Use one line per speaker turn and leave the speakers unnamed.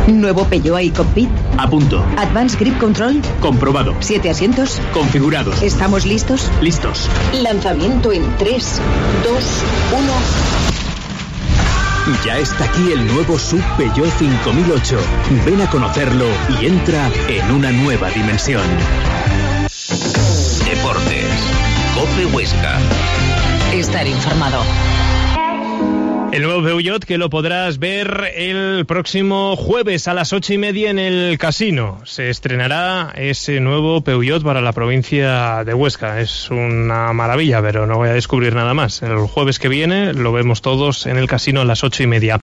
Nuevo Peugeot iCockpit.
A punto.
Advanced Grip Control.
Comprobado.
7 asientos.
Configurados.
¿Estamos listos?
Listos.
Lanzamiento en 3, 2, 1...
Ya está aquí el nuevo SUV Peugeot 5008. Ven a conocerlo y entra en una nueva dimensión.
Deportes. COPE Huesca.
Estar informado.
El nuevo Peugeot que lo podrás ver el próximo jueves a las 8:30 en el Casino. Se estrenará ese nuevo Peugeot para la provincia de Huesca. Es una maravilla, pero no voy a descubrir nada más. El jueves que viene lo vemos todos en el Casino a las 8:30.